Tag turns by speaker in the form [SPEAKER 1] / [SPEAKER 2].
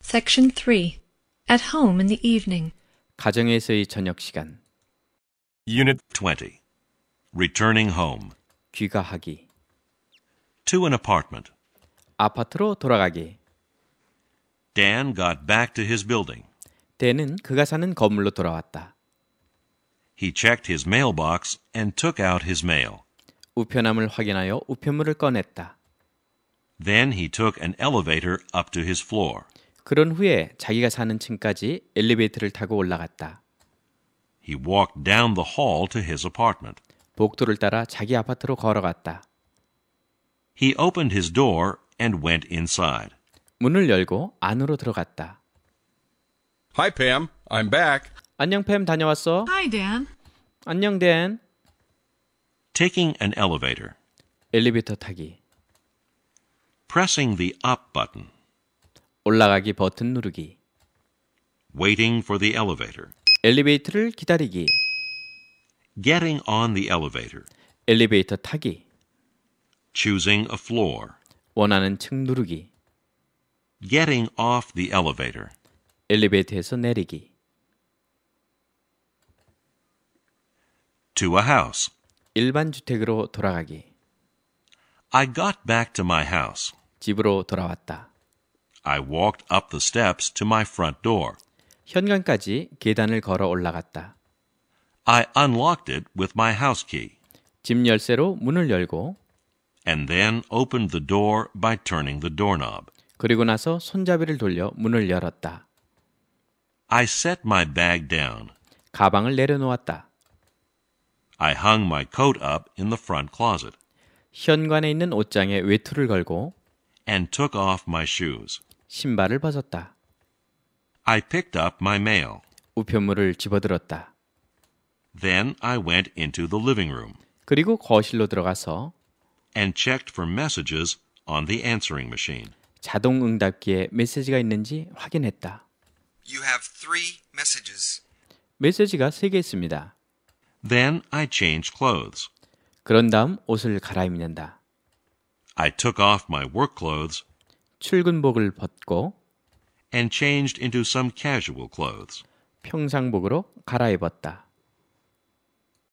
[SPEAKER 1] Section 3. At home in the evening.
[SPEAKER 2] 가정에서의 저녁 시간.
[SPEAKER 3] Unit 20. Returning home.
[SPEAKER 2] 귀가하기.
[SPEAKER 3] To an apartment.
[SPEAKER 2] 아파트로 돌아가기.
[SPEAKER 3] Dan got back to his building.
[SPEAKER 2] 댄은 그가 사는 건물로 돌아왔다.
[SPEAKER 3] He checked his mailbox and took out his mail.
[SPEAKER 2] 우편함을 확인하여 우편물을 꺼냈다.
[SPEAKER 3] Then he took an elevator up to his floor.
[SPEAKER 2] 그런 후에 자기가 사는 층까지 엘리베이터를 타고 올라갔다.
[SPEAKER 3] He walked down the hall to his apartment.
[SPEAKER 2] 복도를 따라 자기 아파트로 걸어갔다.
[SPEAKER 3] He opened his door and went inside.
[SPEAKER 2] 문을 열고 안으로 들어갔다.
[SPEAKER 4] Hi, Pam. I'm back.
[SPEAKER 2] 안녕 팸 다녀왔어?
[SPEAKER 1] Hi, Dan.
[SPEAKER 2] 안녕 댄.
[SPEAKER 3] Taking an elevator.
[SPEAKER 2] 엘리베이터 타기.
[SPEAKER 3] Pressing the up button.
[SPEAKER 2] 올라가기 버튼 누르기.
[SPEAKER 3] Waiting for the elevator.
[SPEAKER 2] 엘리베이터를 기다리기.
[SPEAKER 3] Getting on the elevator.
[SPEAKER 2] 엘리베이터 타기.
[SPEAKER 3] Choosing a floor.
[SPEAKER 2] 원하는 층 누르기.
[SPEAKER 3] Getting off the elevator.
[SPEAKER 2] 엘리베이터에서 내리기.
[SPEAKER 3] To a house.
[SPEAKER 2] 일반 주택으로 돌아가기.
[SPEAKER 3] I got back to my house.
[SPEAKER 2] 집으로 돌아왔다.
[SPEAKER 3] I walked up the steps to my front door.
[SPEAKER 2] 현관까지 계단을 걸어 올라갔다.
[SPEAKER 3] I unlocked it with my house key.
[SPEAKER 2] 집 열쇠로 문을 열고
[SPEAKER 3] And then opened the door by turning the doorknob.
[SPEAKER 2] 그리고 나서 손잡이를 돌려 문을 열었다.
[SPEAKER 3] I set my bag down.
[SPEAKER 2] 가방을 내려놓았다.
[SPEAKER 3] I hung my coat up in the front closet.
[SPEAKER 2] 현관에 있는 옷장에 외투를 걸고
[SPEAKER 3] And took off my shoes.
[SPEAKER 2] 신발을 벗었다.
[SPEAKER 3] I picked up my mail.
[SPEAKER 2] 우편물을 집어들었다.
[SPEAKER 3] Then I went into the living room.
[SPEAKER 2] 그리고 거실로 들어가서
[SPEAKER 3] And checked for messages on the answering machine.
[SPEAKER 2] 자동 응답기에 메시지가 있는지 확인했다.
[SPEAKER 5] You have 3 messages.
[SPEAKER 2] 메시지가 3개 있습니다.
[SPEAKER 3] Then I changed clothes.
[SPEAKER 2] 그런 다음 옷을 갈아입는다.
[SPEAKER 3] I took off my work clothes
[SPEAKER 2] 출근복을 벗고
[SPEAKER 3] and changed into some casual clothes.
[SPEAKER 2] 평상복으로 갈아입었다.